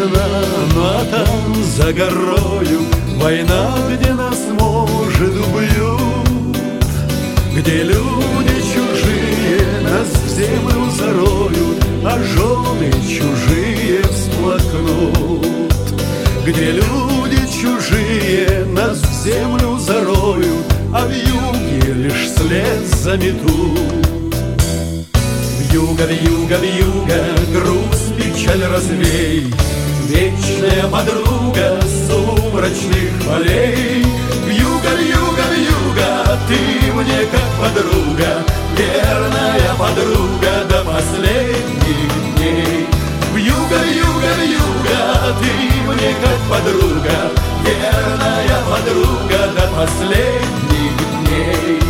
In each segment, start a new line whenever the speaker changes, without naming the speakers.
окна, ну а там за горою война, где нас, может, убьют, где люди чужие нас в землю зароют, а жены чужие всплакнут. Где люди чужие нас в землю зароют, а в юге лишь след заметут. Вьюга, вьюга, вьюга, грусть, печаль развей, вечная подруга сумрачных полей. Вьюга, вьюга, вьюга, ты мне как подруга, верная подруга до последних дней. Вьюга, вьюга, вьюга, ты мне как подруга, верная подруга до последних дней.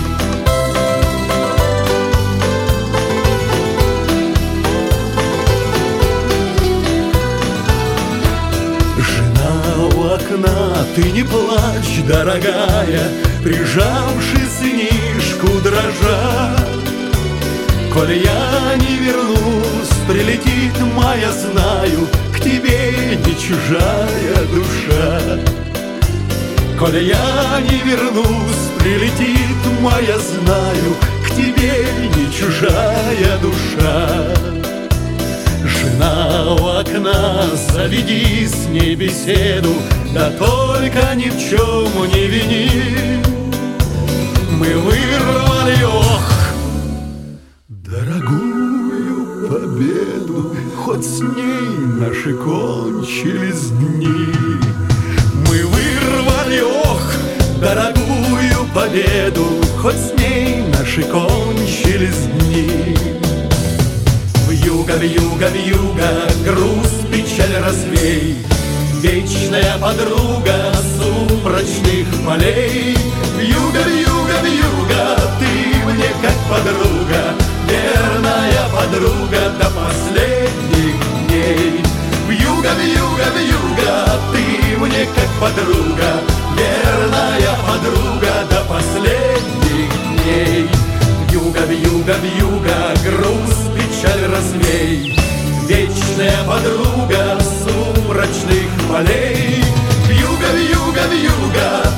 У окна ты не плачь, дорогая, прижавши сынишку дрожа. Коль я не вернусь, прилетит моя, знаю, к тебе не чужая душа. Коль я не вернусь, прилетит моя, знаю, к тебе не чужая душа. Жена у окна, заведи с ней беседу, да только ни в чем не вини. Мы вырвали, ох, дорогую победу, хоть с ней наши кончились дни. Мы вырвали, ох, дорогую победу, хоть с ней наши кончились дни. Вьюга, вьюга, вьюга, грусть, печаль развей, вечная подруга сумрачных полей. Вьюга, вьюга, вьюга, ты мне как подруга, верная подруга до последних дней. Вьюга, вьюга, вьюга, ты мне как подруга, верная подруга до последних дней. Вьюга, вьюга, вьюга, грусть, печаль развей, вечная подруга сумрачных полей. Вьюга, вьюга, вьюга,